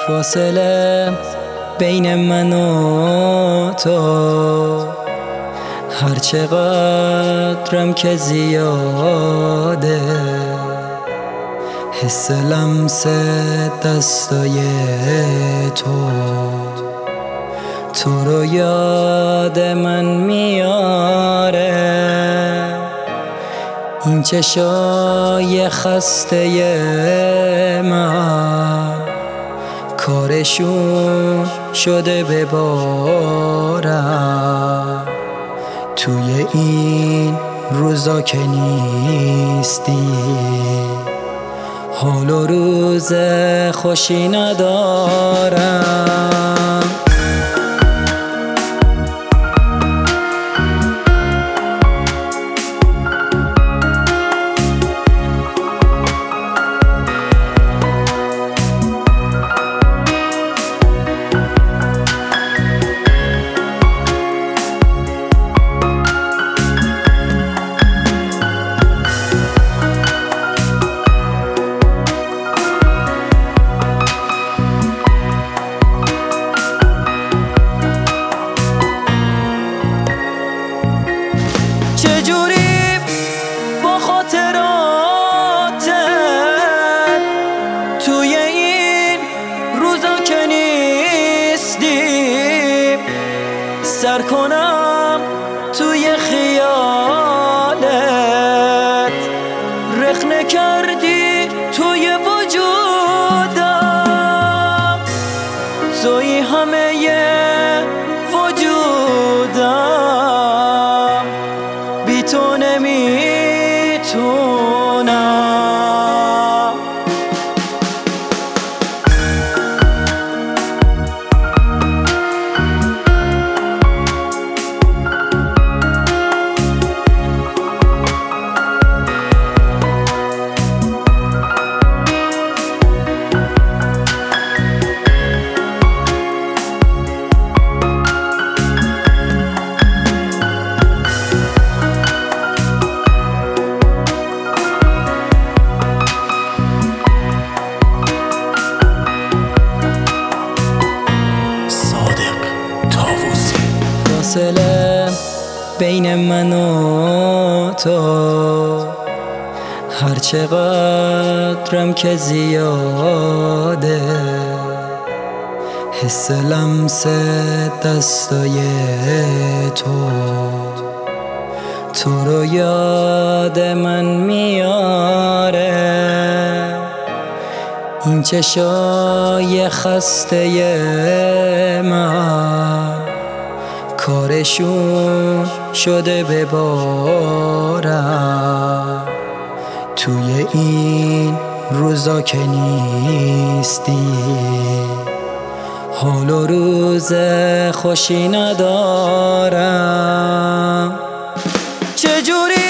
فاصله بین من و تو هر چقدرم که زیاده، حس لمس دستای تو رو یاد من میاره. این چشای خسته من کارشون شده ببارم. توی این روزا که نیستی حال و روز خوشی ندارم. چجوری با خاطراتت توی این روزا که نیستی سر کنم توی خیالت، رخنه کردی توی وجودم، توی همه وجودم، بی تو نمیتونم. فاصله بین من و تو هر چقدرم که زیاده، حس لمس دستای تو رو یاد من میاره. این چشای خسته من کارشون شده ببارم. توی این روزا که نیستی حال و روز خوشی ندارم. چجوری